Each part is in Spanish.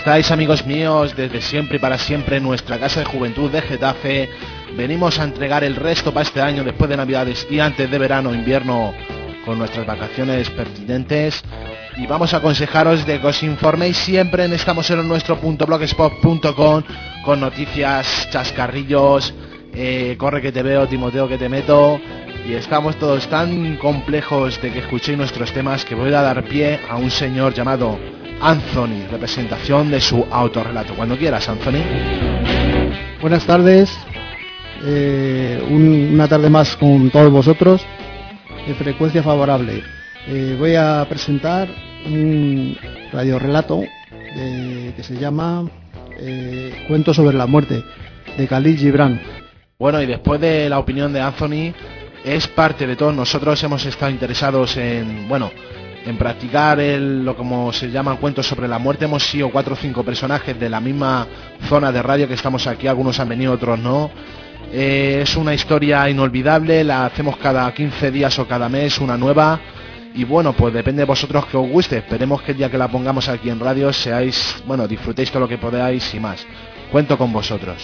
estáis, amigos míos? Desde siempre y para siempre en nuestra casa de juventud de Getafe venimos a entregar el resto para este año, después de Navidades y antes de verano invierno, con nuestras vacaciones pertinentes, y vamos a aconsejaros de que os informéis siempre en estamoseronnuestro.blogspot.com con noticias, chascarrillos, corre que te veo, Timoteo que te meto, y estamos todos tan complejos de que escuchéis nuestros temas que voy a dar pie a un señor llamado Anthony, representación de su autorrelato. Cuando quieras, Anthony. Buenas tardes, una tarde más con todos vosotros de frecuencia favorable. Voy a presentar un radiorelato que se llama Cuento sobre la muerte, de Khalil Gibran. Bueno, y después de la opinión de Anthony, es parte de todos nosotros, hemos estado interesados en practicar lo como se llaman cuentos sobre la muerte. Hemos sido 4 o 5 personajes de la misma zona de radio que estamos aquí, algunos han venido, otros no. Es una historia inolvidable, la hacemos cada 15 días o cada mes una nueva, y bueno, pues depende de vosotros que os guste. Esperemos que el día que la pongamos aquí en radio disfrutéis todo lo que podáis y más. Cuento con vosotros.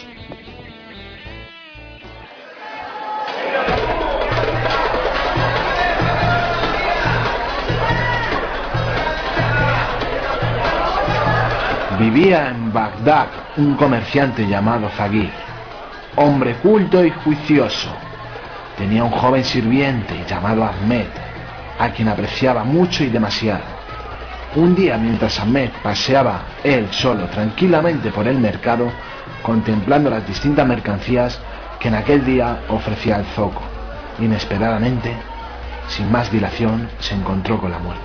Vivía en Bagdad un comerciante llamado Zagir, hombre culto y juicioso. Tenía un joven sirviente llamado Ahmed, a quien apreciaba mucho y demasiado. Un día, mientras Ahmed paseaba él solo tranquilamente por el mercado, contemplando las distintas mercancías que en aquel día ofrecía el zoco, inesperadamente, sin más dilación, se encontró con la muerte.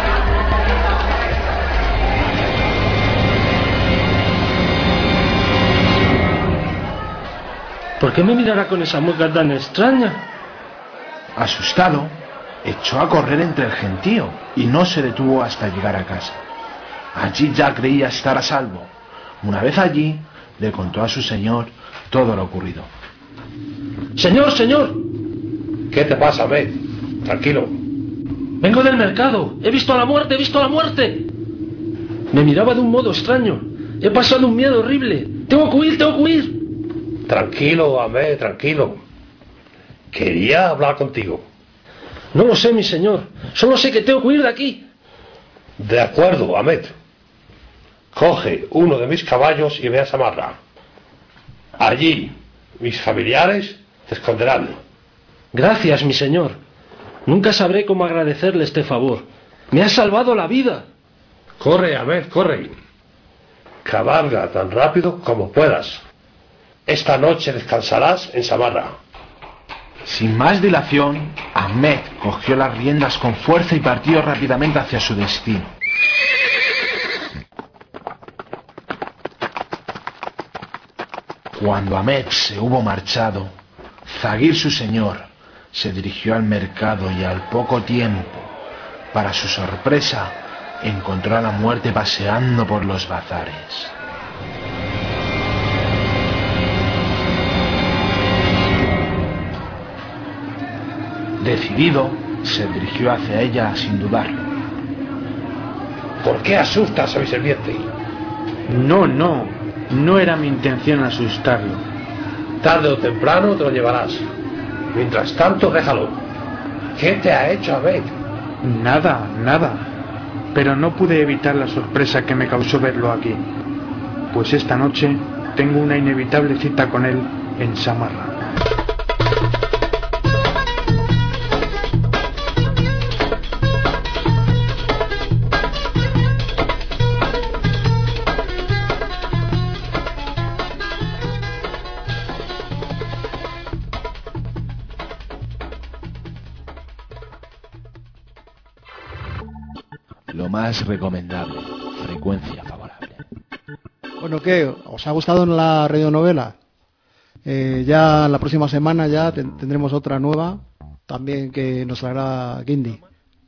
¿Por qué me mirará con esa mueca tan extraña? Asustado, echó a correr entre el gentío y no se detuvo hasta llegar a casa. Allí ya creía estar a salvo. Una vez allí, le contó a su señor todo lo ocurrido. ¡Señor, señor! ¿Qué te pasa, Ahmed? Tranquilo. Vengo del mercado. He visto a la muerte, he visto a la muerte. Me miraba de un modo extraño. He pasado un miedo horrible. Tengo que huir, tengo que huir. Tranquilo, Ahmed, tranquilo. Quería hablar contigo. No lo sé, mi señor. Solo sé que tengo que huir de aquí. De acuerdo, Ahmed. Coge uno de mis caballos y ve a Samarra. Allí, mis familiares te esconderán. Gracias, mi señor. Nunca sabré cómo agradecerle este favor. Me ha salvado la vida. Corre, Ahmed, corre. Cabalga tan rápido como puedas. Esta noche descansarás en Samarra. Sin más dilación, Ahmed cogió las riendas con fuerza y partió rápidamente hacia su destino. Cuando Ahmed se hubo marchado, Zagir, su señor, se dirigió al mercado y al poco tiempo, para su sorpresa, encontró a la muerte paseando por los bazares. Decidido, se dirigió hacia ella sin dudarlo. ¿Por qué asustas a mi sirviente? No era mi intención asustarlo. Tarde o temprano te lo llevarás. Mientras tanto, déjalo. ¿Qué te ha hecho, Ahmed? Nada. Pero no pude evitar la sorpresa que me causó verlo aquí. Pues esta noche tengo una inevitable cita con él en Samarra. Lo más recomendable, frecuencia favorable. Bueno, ¿qué? ¿Os ha gustado la radionovela? Ya la próxima semana ya tendremos otra nueva, también que nos traerá Guindy.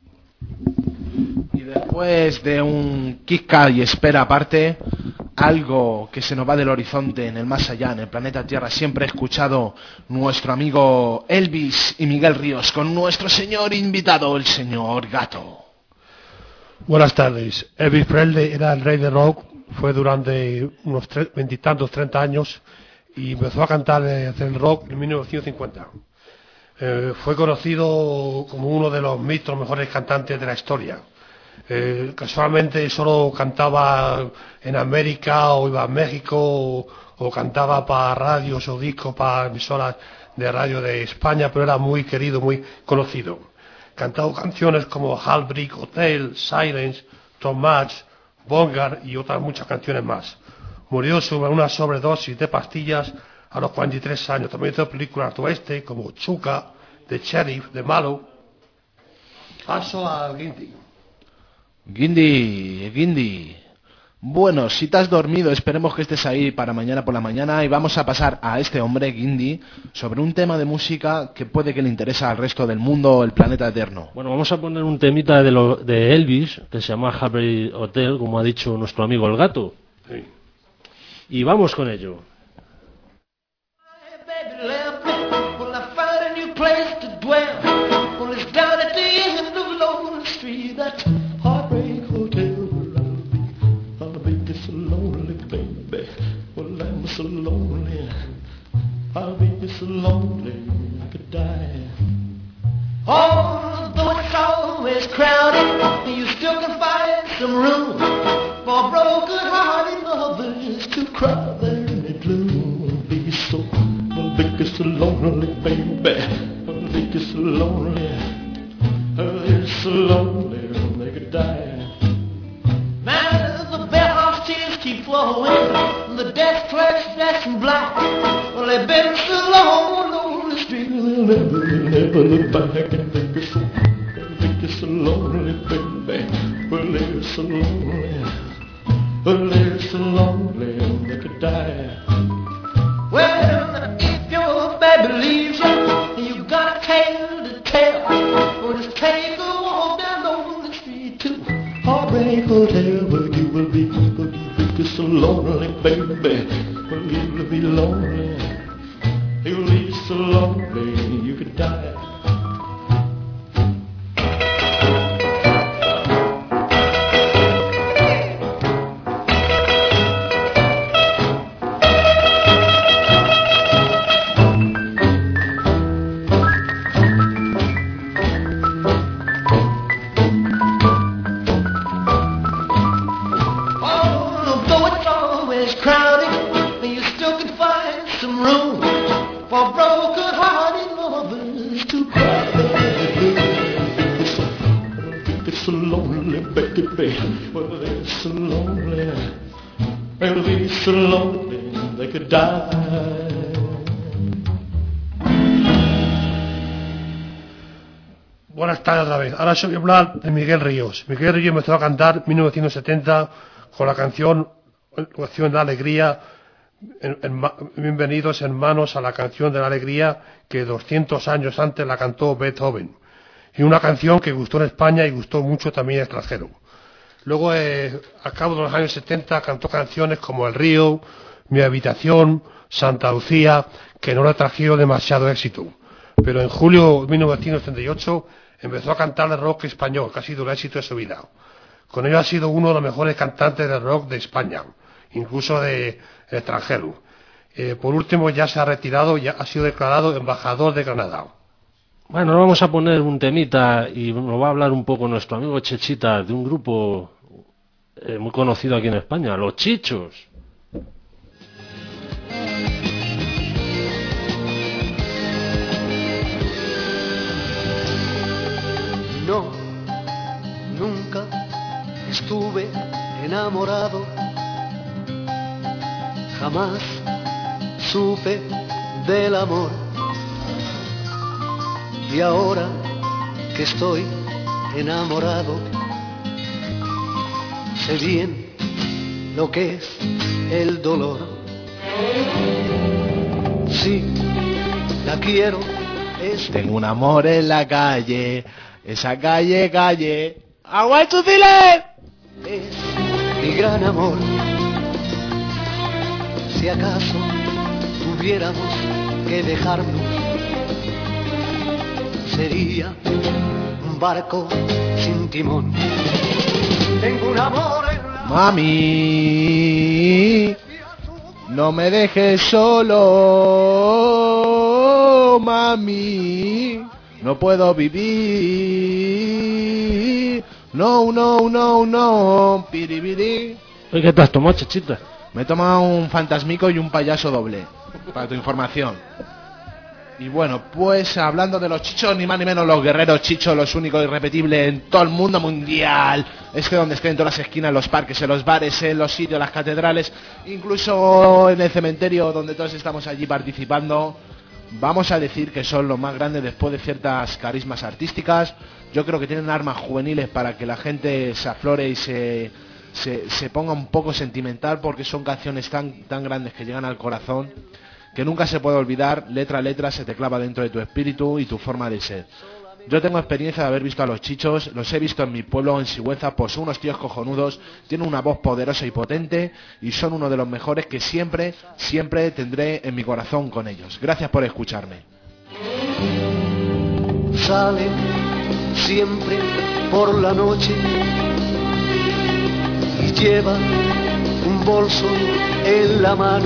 Y después de un Kika y espera aparte, algo que se nos va del horizonte en el más allá, en el planeta Tierra, siempre he escuchado nuestro amigo Elvis y Miguel Ríos con nuestro señor invitado, el señor Gato. Buenas tardes. Elvis Presley era el rey de rock fue durante unos 20 y tantos, 30 años, y empezó a cantar el rock en 1950. Fue conocido como uno de los mejores cantantes de la historia. Casualmente solo cantaba en América o iba a México o cantaba para radios o discos para emisoras de radio de España, pero era muy querido, muy conocido. Cantaba canciones como Heartbreak Hotel, Silence, Too Much, Bogart y otras muchas canciones más. Murió sobre una sobredosis de pastillas a los 43 años. También hizo películas de oeste como Chuka, The Sheriff, The Malo. Paso a Guindy. Guindy. Bueno, si te has dormido, esperemos que estés ahí para mañana por la mañana y vamos a pasar a este hombre, Guindy, sobre un tema de música que puede que le interese al resto del mundo, el planeta eterno. Bueno, vamos a poner un temita de Elvis, que se llama Heartbreak Hotel, como ha dicho nuestro amigo el gato. Sí. Y vamos con ello. So lonely, I'll be so lonely I could die. Although it's always crowded, you still can find some room for broken-hearted lovers to cry there in the gloom. I'll be so lonely, baby. I'll be so lonely, I'll be so lonely they could die. Man, the bellhop's tears keep flowing, the desk clerk's dressed in black. Well, they've been so long on the street, they'll never look back. And they're so lonely, baby. Well, they're so lonely. Well, they're so lonely they could die. Well, if your baby leaves you got a tale to tell. Well, just take a walk down on the street to Heartbreak Hotel, where you will be so lonely, baby. Well, you will be lonely. You'll be so lonely you could die. Buenas tardes otra vez. Ahora voy a hablar de Miguel Ríos. Miguel Ríos empezó a cantar en 1970 con la canción de la Alegría, Bienvenidos hermanos a la canción de la Alegría, que 200 años antes la cantó Beethoven. Y una canción que gustó en España y gustó mucho también en extranjero. Luego, a cabo de los años 70, cantó canciones como El Río, Mi Habitación, Santa Lucía, que no le trajeron demasiado éxito. Pero en julio de 1938 empezó a cantar el rock español, que ha sido el éxito de su vida. Con ello ha sido uno de los mejores cantantes de rock de España, incluso de extranjero. Por último, ya se ha retirado y ha sido declarado embajador de Granada. Bueno, vamos a poner un temita y nos va a hablar un poco nuestro amigo Chechita de un grupo muy conocido aquí en España, Los Chichos. No, nunca estuve enamorado, jamás supe del amor. Y ahora que estoy enamorado, sé bien lo que es el dolor. Sí, la quiero. Tengo un amor en la calle, esa calle, ¡agua chucile! Es mi gran amor. Si acaso tuviéramos que dejarnos, sería un barco sin timón. Tengo un amor en la... Mami, no me dejes solo, mami, no puedo vivir. No, no, no, no, piribiri. Oye, ¿qué te has tomado, chachita? Me he tomado un fantasmico y un payaso doble, para tu información. Y bueno, pues hablando de los chichos, ni más ni menos los guerreros chichos, los únicos irrepetibles en todo el mundo mundial. Es que donde estén en todas las esquinas, en los parques, en los bares, en los sitios, las catedrales, incluso en el cementerio donde todos estamos allí participando, vamos a decir que son los más grandes después de ciertas carismas artísticas. Yo creo que tienen armas juveniles para que la gente se aflore y se ponga un poco sentimental, porque son canciones tan grandes que llegan al corazón, que nunca se puede olvidar. Letra a letra se te clava dentro de tu espíritu y tu forma de ser. Yo tengo experiencia de haber visto a los chichos, los he visto en mi pueblo, en Sigüenza, pues son unos tíos cojonudos, tienen una voz poderosa y potente y son uno de los mejores que siempre tendré en mi corazón con ellos. Gracias por escucharme. Sale siempre por la noche y lleva un bolso en la mano.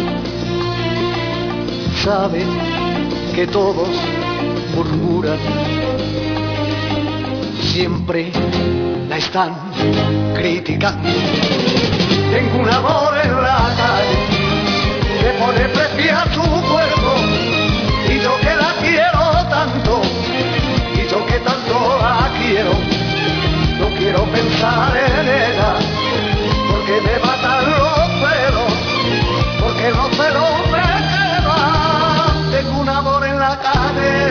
Sabe que todos murmuran, siempre la están criticando. Tengo un amor en la calle que pone precio a su cuerpo, y yo que la quiero tanto, y yo que tanto la quiero, no quiero pensar en ella, porque me matan los celos, porque los celos me queman. Tengo un amor en la calle,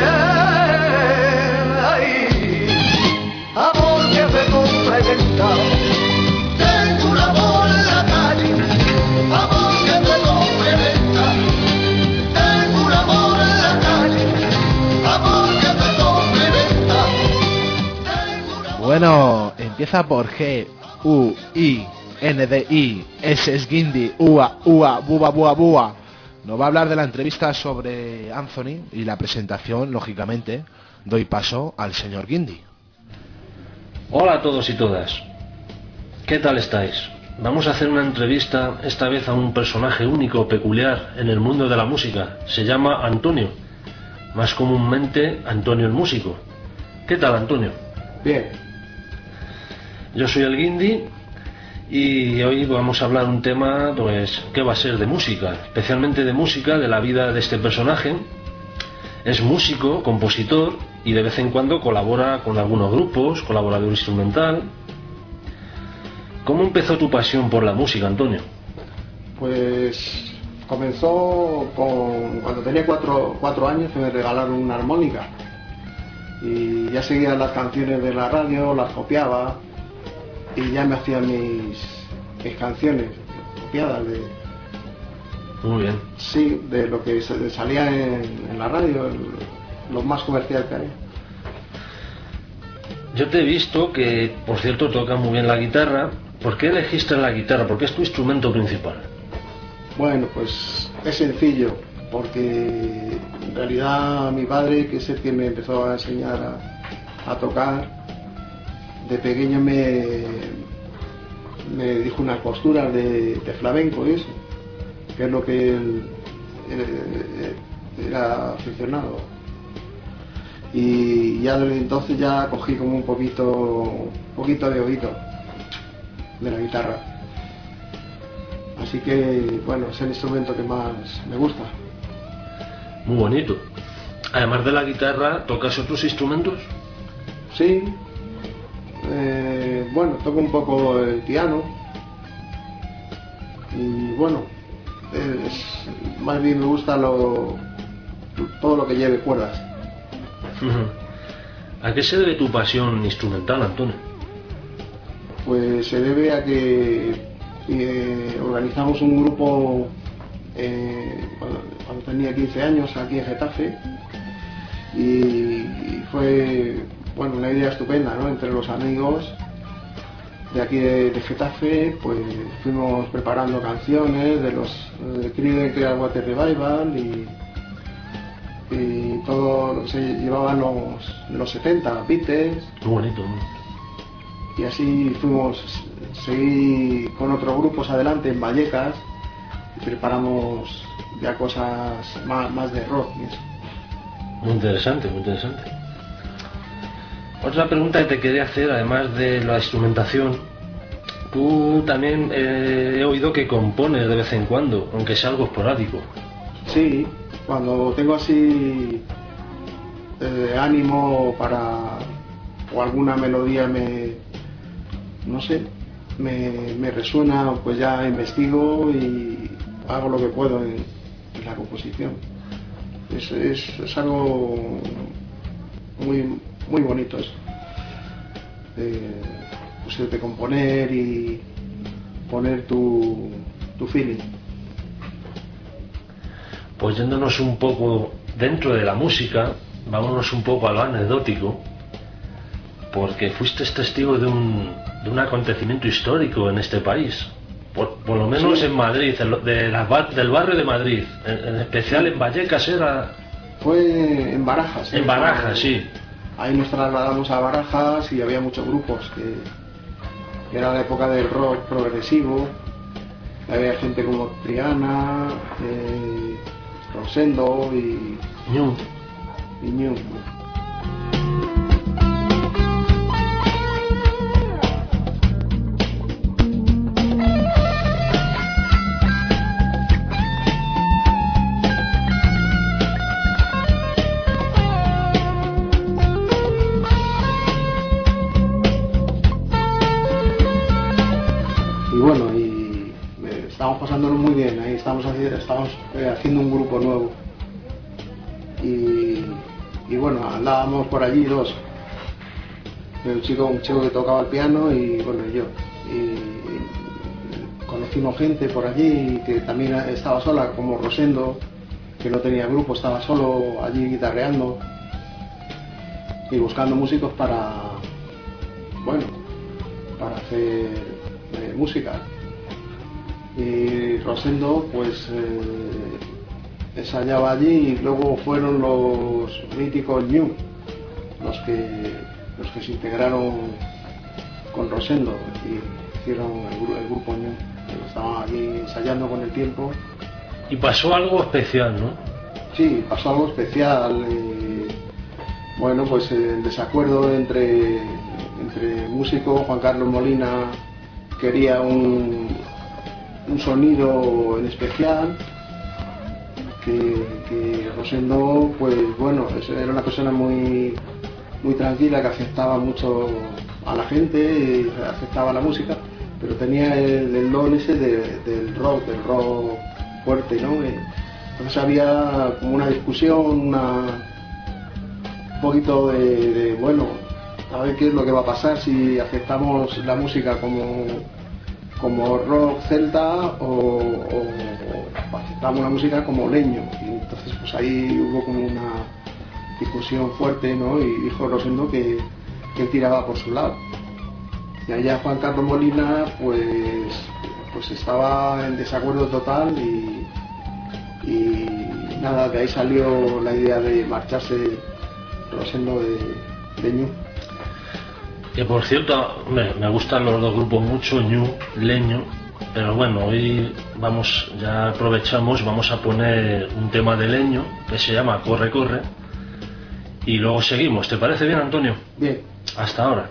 ay, amor que me complementa. Tengo un amor en la calle, amor que me complementa. Tengo un amor en la calle, amor que me complementa. Bueno, empieza por G, U, I, N, D, I, S es Guindi, Ua, Ua, Buba, Bua, Bua. Nos va a hablar de la entrevista sobre Anthony y la presentación, lógicamente. Doy paso al señor Guindi. Hola a todos y todas. ¿Qué tal estáis? Vamos a hacer una entrevista, esta vez a un personaje único, peculiar en el mundo de la música. Se llama Antonio, más comúnmente Antonio el músico. ¿Qué tal, Antonio? Bien. Yo soy el Guindi y hoy vamos a hablar un tema, pues, que va a ser de música, especialmente de música, de la vida de este personaje. Es músico, compositor y de vez en cuando colabora con algunos grupos, colaborador instrumental. ¿Cómo empezó tu pasión por la música, Antonio? Pues comenzó cuando tenía 4 años, que me regalaron una armónica y ya seguía las canciones de la radio, las copiaba y ya me hacía mis canciones copiadas Muy bien. sí, de lo que salía en la radio, lo más comercial que hay. Yo te he visto que, por cierto, tocas muy bien la guitarra. ¿Por qué elegiste la guitarra? ¿Por qué es tu instrumento principal? Bueno, pues es sencillo, porque en realidad mi padre, que es el que me empezó a enseñar a tocar, de pequeño me dijo unas posturas de flamenco y eso, que es lo que él era aficionado. Y ya desde entonces ya cogí como un poquito de oído de la guitarra. Así que, bueno, es el instrumento que más me gusta. Muy bonito. Además de la guitarra, ¿tocas otros instrumentos? Sí. Bueno, toco un poco el piano. Y bueno, más bien me gusta todo lo que lleve cuerdas. ¿A qué se debe tu pasión instrumental, Antonio? Pues se debe a que organizamos un grupo cuando tenía 15 años aquí en Getafe y fue, bueno, una idea estupenda, ¿no? Entre los amigos de aquí de Getafe, pues fuimos preparando canciones de los Creedence Clearwater Revival y todo lo que se llevaban los 70, Beatles. Muy bonito, ¿no? Y así fuimos seguí con otros grupos adelante en Vallecas y preparamos ya cosas más de rock y eso. Muy interesante, muy interesante. Otra pregunta que te quería hacer, además de la instrumentación, tú también he oído que compones de vez en cuando, aunque sea algo esporádico. Sí, cuando tengo así ánimo para o alguna melodía me resuena, pues ya investigo y hago lo que puedo en la composición. Es algo muy bonito eso, pues de componer y poner tu feeling. Pues yéndonos un poco dentro de la música, vámonos un poco a lo anecdótico, porque fuiste testigo de un acontecimiento histórico en este país, por lo menos sí. En Madrid, del barrio de Madrid, en especial en Vallecas era... Fue en Barajas. En Barajas, sí. Ahí nos trasladamos a Barajas y había muchos grupos, que era la época del rock progresivo, había gente como Triana, Rosendo y Ñu. Estamos pasándolo muy bien, ahí estamos haciendo un grupo nuevo y bueno, andábamos por allí dos, un chico que tocaba el piano y bueno, yo, y conocimos gente por allí que también estaba sola, como Rosendo, que no tenía grupo, estaba solo allí guitarreando y buscando músicos para hacer música. Y Rosendo pues ensayaba allí y luego fueron los míticos Ñu los que se integraron con Rosendo y hicieron el grupo Ñu, que estaban allí ensayando con el tiempo. Y pasó algo especial, ¿no? Sí, pasó algo especial. Bueno, pues el desacuerdo entre músicos. Juan Carlos Molina quería un sonido en especial que Rosendo, pues bueno, era una persona muy tranquila, que aceptaba mucho a la gente y aceptaba la música, pero tenía el don ese del rock fuerte, ¿no? Entonces había como una discusión, un poquito de bueno, a ver qué es lo que va a pasar si aceptamos la música como rock celta o aceptamos la música como leño. Y entonces pues ahí hubo como una discusión fuerte, ¿no? Y dijo Rosendo que él tiraba por su lado. Y allá Juan Carlos Molina pues estaba en desacuerdo total y nada, de ahí salió la idea de marcharse Rosendo de Ñu. Que por cierto, me gustan los dos grupos mucho, Ñu, Leño, pero bueno, hoy ya aprovechamos, vamos a poner un tema de Leño que se llama Corre, Corre, y luego seguimos. ¿Te parece bien, Antonio? Bien. Hasta ahora.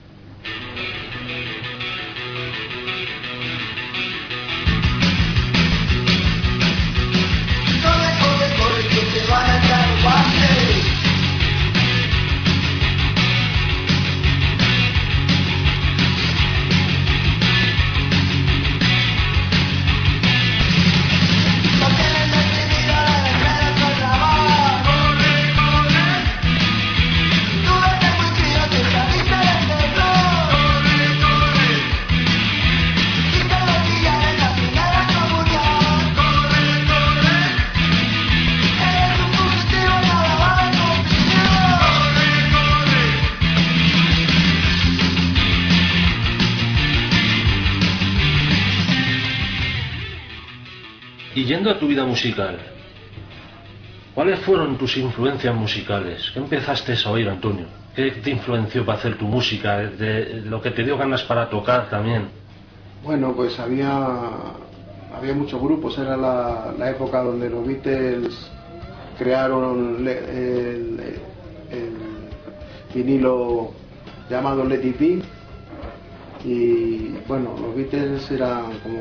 Y yendo a tu vida musical, ¿cuáles fueron tus influencias musicales? ¿Qué empezaste a oír, Antonio? ¿Qué te influenció para hacer tu música? De lo que te dio ganas para tocar también. Bueno, pues había muchos grupos, era la época donde los Beatles crearon el vinilo llamado Let It Be, y bueno, los Beatles eran como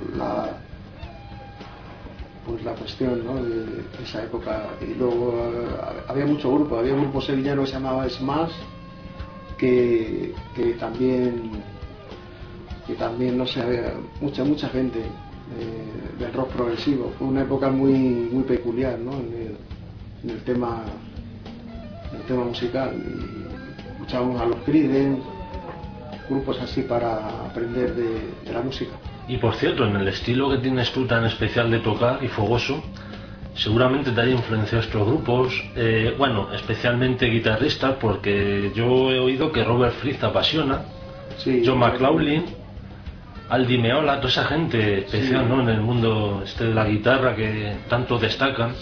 la cuestión, ¿no?, de esa época. Y luego había muchos grupos, había un grupo sevillano que se llamaba Smash, que también no sé, había mucha gente del rock progresivo. Fue una época muy peculiar, ¿no?, en el tema musical. Y escuchábamos a los Creedence, grupos así para aprender de la música. Y por cierto, en el estilo que tienes tú tan especial de tocar y fogoso, seguramente te haya influenciado estos grupos, bueno, especialmente guitarristas, porque yo he oído que Robert Fripp te apasiona, sí, John McLaughlin, Al Di Meola, toda esa gente especial, sí, ¿no?, en el mundo de la guitarra que tanto destacan.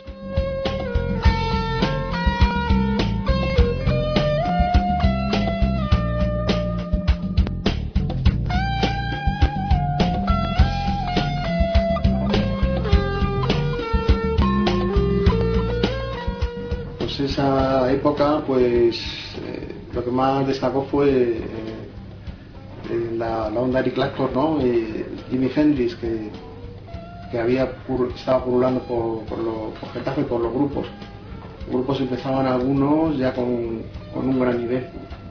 Esa época, pues lo que más destacó fue la onda Eric Clapton, ¿no? Jimi Hendrix, que estaba pululando por Getafe, por los grupos. Los grupos empezaban algunos ya con un gran nivel.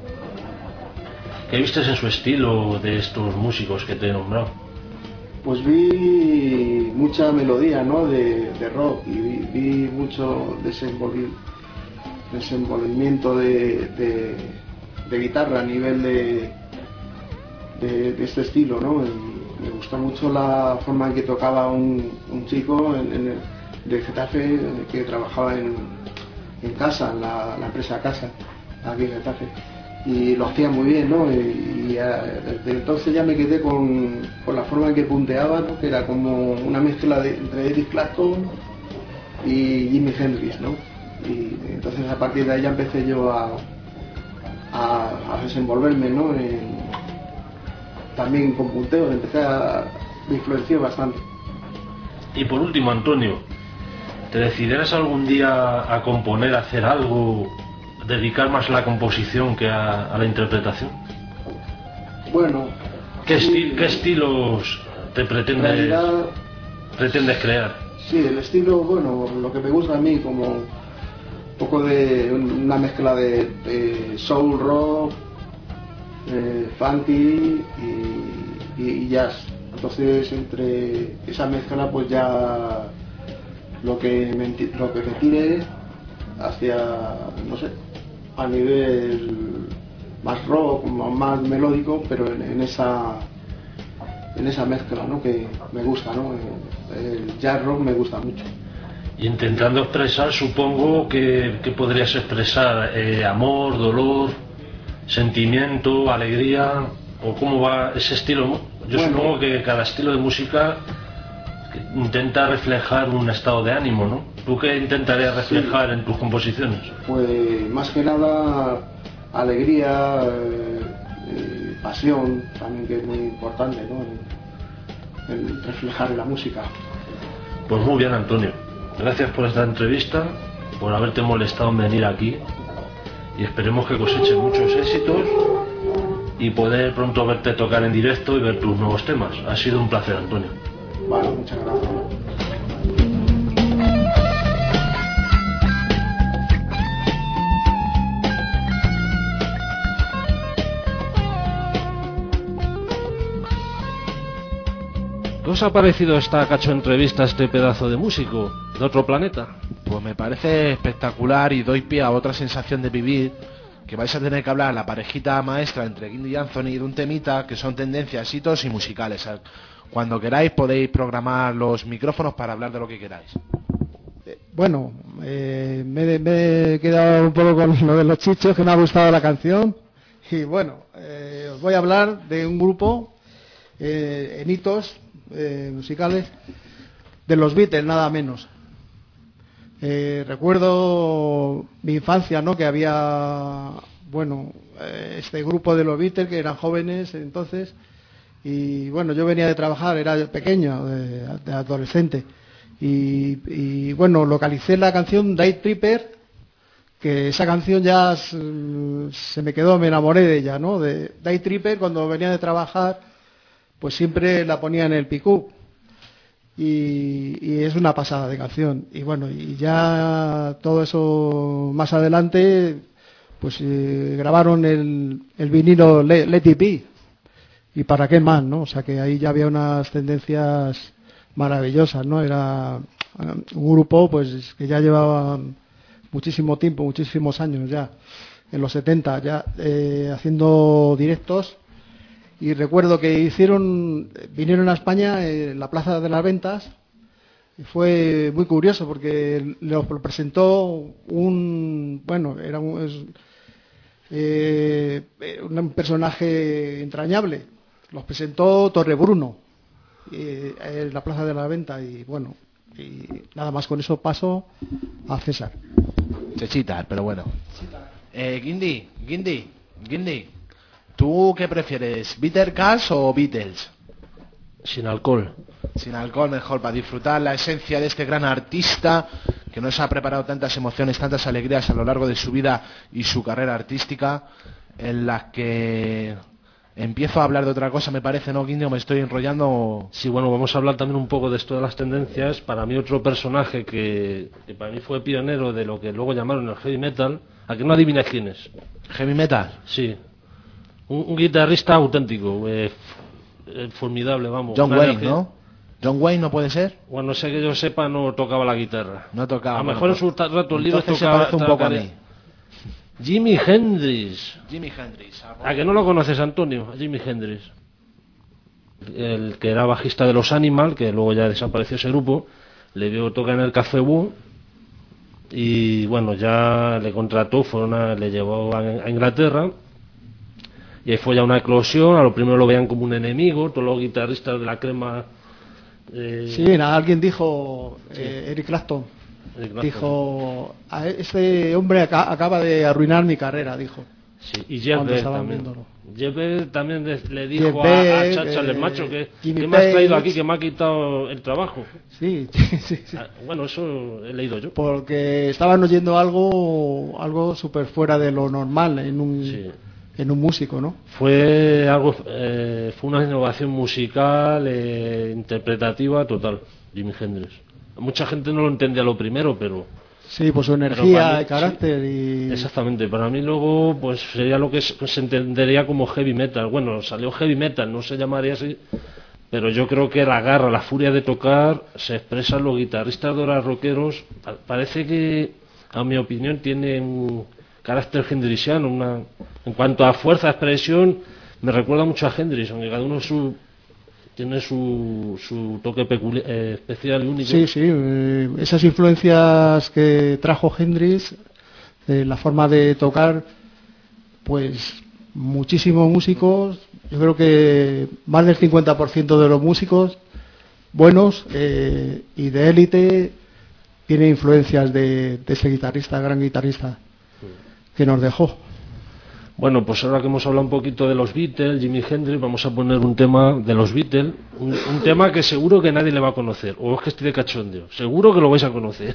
¿Qué viste en su estilo de estos músicos que te he nombrado? Pues vi mucha melodía, ¿no?, de rock, y vi mucho desenvolvimiento de guitarra a nivel de este estilo, ¿no? Y me gustó mucho la forma en que tocaba un chico de Getafe, que trabajaba en Casa, en la empresa Casa, aquí en Getafe, y lo hacía muy bien, ¿no? Y desde entonces ya me quedé con la forma en que punteaba, ¿no?, que era como una mezcla entre Eric Clapton y Jimi Hendrix, ¿no? Y entonces a partir de ahí ya empecé yo a desenvolverme, ¿no?, también con punteo, me influenció bastante. Y por último, Antonio, ¿te decidirás algún día a componer, a hacer algo, dedicar más a la composición que a la interpretación? Bueno, ¿Qué estilos te pretendes crear? Sí, el estilo, bueno, lo que me gusta a mí, como un poco de una mezcla de soul rock, funky y jazz. Entonces, entre esa mezcla, pues ya lo que me tire hacia, no sé, a nivel más rock, más melódico, pero en esa mezcla, ¿no?, que me gusta, ¿no? El jazz rock me gusta mucho. Y intentando expresar, supongo que podrías expresar amor, dolor, sentimiento, alegría, o cómo va ese estilo, ¿no? Yo supongo que cada estilo de música intenta reflejar un estado de ánimo, ¿no? ¿Tú qué intentarías reflejar en tus composiciones? Pues más que nada alegría, pasión, también, que es muy importante, ¿no?, el reflejar en la música. Pues muy bien, Antonio. Gracias por esta entrevista, por haberte molestado en venir aquí, y esperemos que cosechen muchos éxitos y poder pronto verte tocar en directo y ver tus nuevos temas. Ha sido un placer, Antonio. Vale, muchas gracias. ¿Qué os ha parecido esta cacho entrevista a este pedazo de músico de otro planeta? Pues me parece espectacular, y doy pie a otra sensación de vivir, que vais a tener que hablar la parejita maestra entre Guindy y Anthony de un temita que son tendencias, hitos y musicales. Cuando queráis podéis programar los micrófonos para hablar de lo que queráis. Bueno, me he quedado un poco con lo de los chichos, que me ha gustado la canción, y bueno, os voy a hablar de un grupo en hitos musicales de los Beatles, nada menos. Recuerdo mi infancia, ¿no?, que había bueno, este grupo de los Beatles, que eran jóvenes entonces, y bueno, yo venía de trabajar, era pequeño, de adolescente, y bueno, localicé la canción Day Tripper, que esa canción ya se me quedó, me enamoré de ella, ¿no? De Day Tripper, cuando venía de trabajar, pues siempre la ponía en el pick-up. Y es una pasada de canción. Y bueno, y ya todo eso más adelante, pues grabaron el vinilo Let It Be. Y para qué más, ¿no? O sea que ahí ya había unas tendencias maravillosas, ¿no? Era un grupo pues que ya llevaba muchísimo tiempo, muchísimos años ya, en los 70 ya, haciendo directos. Y recuerdo que vinieron a España en la Plaza de las Ventas, y fue muy curioso porque los presentó un personaje entrañable, los presentó Torrebruno en la Plaza de las Ventas, y bueno, y nada más, con eso paso a César. Chechitas, pero bueno. Guindy, ¿tú qué prefieres? ¿Bitter Cash o Beatles? Sin alcohol. Sin alcohol, mejor, para disfrutar la esencia de este gran artista que nos ha preparado tantas emociones, tantas alegrías a lo largo de su vida y su carrera artística, en las que empiezo a hablar de otra cosa, me parece, ¿no, Guindy? ¿O me estoy enrollando? Sí, bueno, vamos a hablar también un poco de esto de las tendencias. Para mí otro personaje que para mí fue pionero de lo que luego llamaron el heavy metal. ¿A que no adivinas quién es? ¿Heavy metal? Sí. Un guitarrista auténtico, formidable, vamos. John Wayne, ¿no? ¿John Wayne no puede ser? Bueno, no sé que yo sepa, no tocaba la guitarra. No tocaba. A lo mejor en sus ratos libres se tocaba. parece un poco a mí. Jimi Hendrix. Jimi Hendrix. ¿A que no lo conoces, Antonio? A Jimi Hendrix. El que era bajista de los Animal, que luego ya desapareció ese grupo, le vio tocar en el Café Bú y bueno, ya le contrató, le llevó a Inglaterra. Y ahí fue ya una eclosión. A lo primero lo veían como un enemigo, todos los guitarristas de la crema. Sí, alguien dijo, sí. Eric Clapton, dijo, este hombre acaba de arruinar mi carrera, dijo. Sí, y Jeff Beck también. Jeff Beck también le dijo a Chacha, el macho, que me has traído aquí, que me ha quitado el trabajo. Sí. Bueno, eso he leído yo. Porque estaban oyendo algo súper fuera de lo normal en un músico, ¿no? Fue una innovación musical, interpretativa total, Jimi Hendrix. Mucha gente no lo entendía lo primero, pero sí, pues su energía, el carácter, sí. Exactamente. Para mí luego pues sería lo que se entendería como heavy metal. Bueno, salió heavy metal, no se llamaría así, pero yo creo que la garra, la furia de tocar se expresan los guitarristas de ahora rockeros. Parece que, a mi opinión, tiene un carácter hendrixiano, en cuanto a fuerza de expresión, me recuerda mucho a Hendrix, aunque cada uno tiene su toque especial y único. Sí, esas influencias que trajo Hendrix, la forma de tocar, pues muchísimos músicos, yo creo que más del 50% de los músicos buenos y de élite tiene influencias de ese guitarrista, gran guitarrista que nos dejó. Bueno, pues ahora que hemos hablado un poquito de los Beatles, Jimi Hendrix, vamos a poner un tema de los Beatles, un tema que seguro que nadie le va a conocer, o es que estoy de cachondeo, seguro que lo vais a conocer.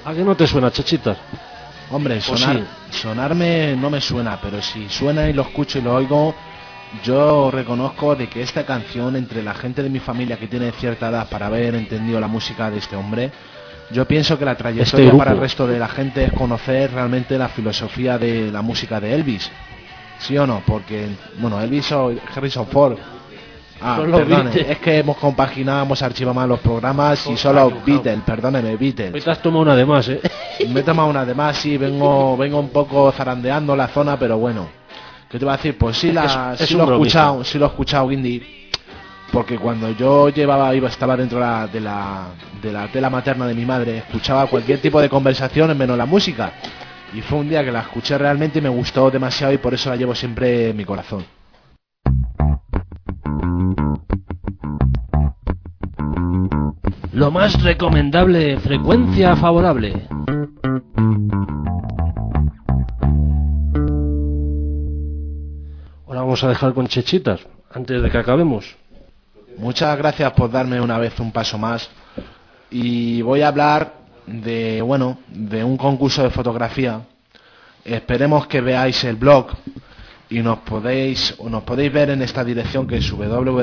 ¿A qué no te suena, Chechitas? Hombre, sí. sonarme no me suena, pero si suena y lo escucho y lo oigo, yo reconozco de que esta canción, entre la gente de mi familia que tiene cierta edad para haber entendido la música de este hombre, yo pienso que la trayectoria para el resto de la gente es conocer realmente la filosofía de la música de Elvis. ¿Sí o no? Porque, bueno, Elvis o Harrison Ford... perdone, es que hemos compaginado, hemos archivado mal los programas y solo Beatles, perdóneme, Beatles. Hoy te has tomado una de más, ¿eh? Me he tomado una de más, sí, vengo un poco zarandeando la zona, pero bueno. ¿Qué te iba a decir? Pues sí, sí lo he escuchado, Guindy. Porque cuando yo estaba dentro de la tela materna de mi madre, escuchaba cualquier tipo de conversación menos la música. Y fue un día que la escuché realmente y me gustó demasiado y por eso la llevo siempre en mi corazón. Lo más recomendable, frecuencia favorable. Ahora vamos a dejar con Chechitas, antes de que acabemos. Muchas gracias por darme una vez un paso más. Y voy a hablar de un concurso de fotografía. Esperemos que veáis el blog y nos podéis ver en esta dirección, que es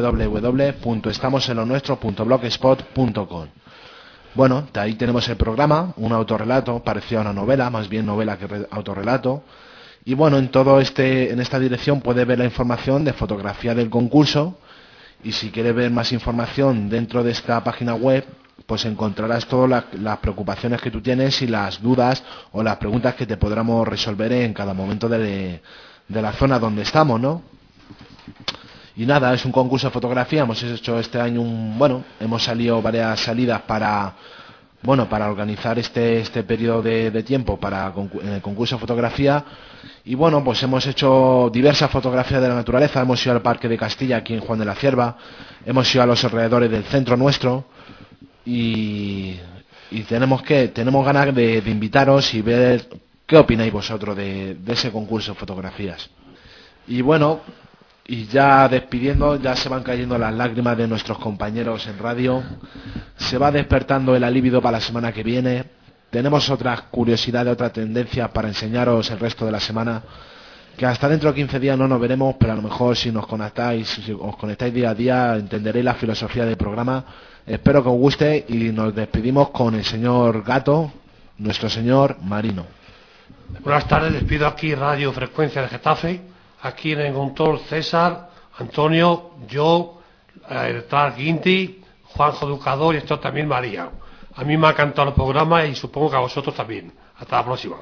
www.estamosenlonuestro.blogspot.com. Bueno, de ahí tenemos el programa, un autorrelato parecido a una novela, más bien novela que autorrelato. Y bueno, en esta dirección puedes ver la información de fotografía del concurso, y si quieres ver más información dentro de esta página web, pues encontrarás todas las preocupaciones que tú tienes y las dudas o las preguntas que te podremos resolver en cada momento de la zona donde estamos, ¿no? Y nada, es un concurso de fotografía. Hemos hecho este año hemos salido varias salidas para organizar este periodo de tiempo para el concurso de fotografía. Y bueno, pues hemos hecho diversas fotografías de la naturaleza. Hemos ido al Parque de Castilla, aquí en Juan de la Cierva, hemos ido a los alrededores del centro nuestro, y tenemos ganas de invitaros y ver qué opináis vosotros de ese concurso de fotografías. Y bueno, y ya despidiendo, ya se van cayendo las lágrimas de nuestros compañeros en radio, se va despertando el alivio para la semana que viene. Tenemos otras curiosidades, otras tendencias para enseñaros el resto de la semana, que hasta dentro de 15 días no nos veremos, pero a lo mejor si os conectáis día a día, entenderéis la filosofía del programa. Espero que os guste y nos despedimos con el señor Gato, nuestro señor Marino. Buenas tardes, despido aquí Radio Frecuencia de Getafe, aquí en el control César, Antonio, yo, detrás Guindy, Juanjo Educador y esto también María. A mí me ha encantado el programa y supongo que a vosotros también. Hasta la próxima.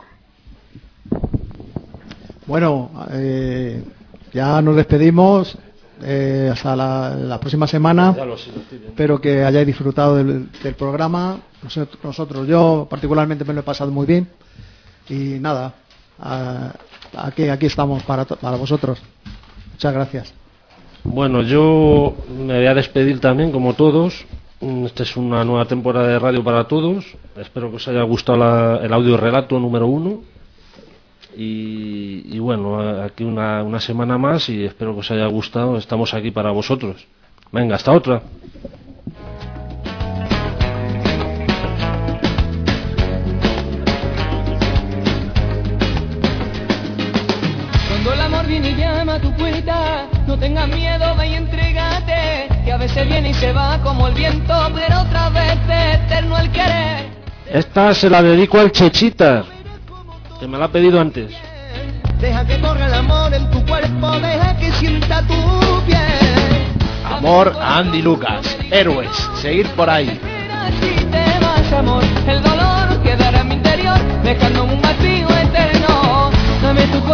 Bueno, ya nos despedimos hasta la próxima semana. Espero que hayáis disfrutado del programa. Nosotros, yo particularmente me lo he pasado muy bien. Y nada, aquí estamos para vosotros. Muchas gracias. Bueno, yo me voy a despedir también, como todos. Esta es una nueva temporada de radio para todos. Espero que os haya gustado el audio relato número 1. Y bueno, aquí una semana más y espero que os haya gustado. Estamos aquí para vosotros. Venga, hasta otra. Cuando el amor viene y llama a tu puerta, no tengas miedo, ve y entrégate, que a veces viene y se va como el viento, pero otra vez es eterno el querer. Esta se la dedico al Chechita, que me la ha pedido antes. Deja que corra el amor en tu cuerpo, deja que sienta tu piel. Amor a Andy Lucas, Héroes, seguid por ahí. Si te vas, amor, el dolor quedará en mi interior, dejándome un vacío eterno. Dame tu